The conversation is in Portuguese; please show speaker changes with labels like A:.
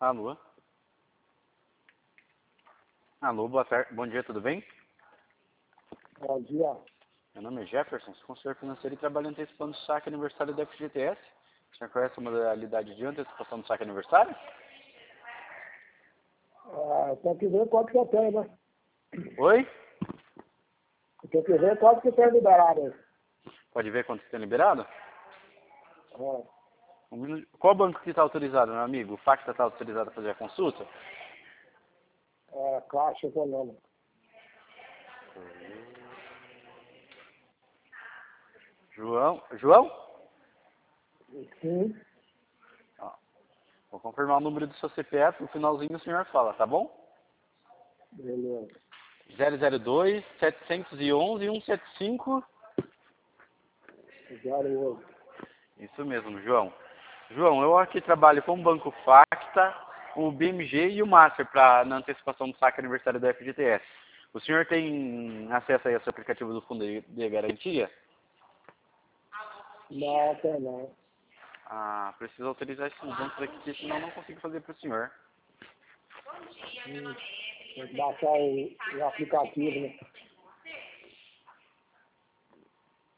A: Alô? Alô, boa tarde. Bom dia, tudo bem?
B: Bom dia.
A: Meu nome é Jefferson, sou consultor financeiro e trabalho antecipando o saque aniversário da FGTS. O senhor conhece a modalidade de antecipação do saque aniversário?
B: Tem que ver quanto que eu tenho, né?
A: Oi?
B: Tem que ver quanto que tem liberado aí.
A: Pode ver quanto você tem liberado?
B: É,
A: Qual banco que está autorizado, meu amigo? O Facta está autorizado a fazer a consulta?
B: Caixa Econômica.
A: João? João?
B: Sim.
A: Ó, vou confirmar o número do seu CPF, no finalzinho o senhor fala, tá bom?
B: Beleza.
A: 002 711 175.
B: 08.
A: Isso mesmo, João. João, eu aqui trabalho com o Banco Facta, o BMG e o Master na antecipação do saque aniversário da FGTS. O senhor tem acesso aí ao seu aplicativo do Fundo de Garantia?
B: Não, tem não.
A: Ah, preciso autorizar esses bancos aqui, senão eu não consigo fazer para o senhor.
B: Tem que baixar o aplicativo, né?